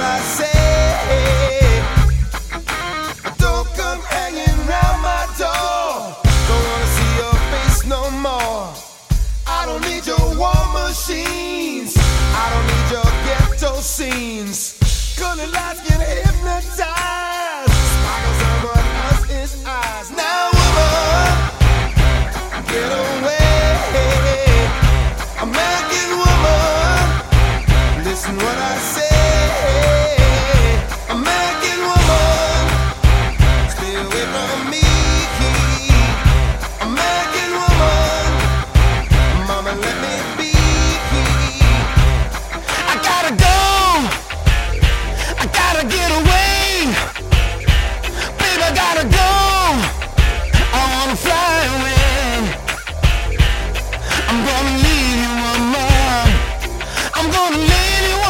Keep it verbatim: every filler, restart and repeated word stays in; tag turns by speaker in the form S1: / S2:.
S1: I say. Don't come hanging round my door. Don't wanna see your face no more. I don't need your war machines. I don't need your ghetto scenes. Gonna lights get hypnotized. Sparkles on someone else's eyes. Now, woman, get away. American woman, listen what I say. American woman, stay away from me. American woman, mama, let me be. I gotta go. I gotta get away. Baby, I gotta go. I wanna fly away. I'm gonna leave you, mama. I'm gonna leave you.